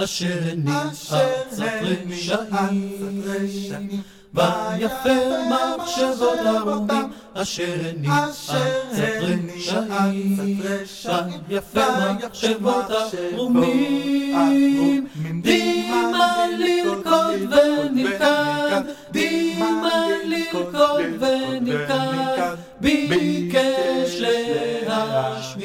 אשר הניח קצת רשעים, ויפר מחשבות ערומים, אשר הניח קצת רשעים, ויפר מחשבות ערומים. דימה ללכוד ונלכד, דימה ללכוד ונלכד, ביקש להשמיד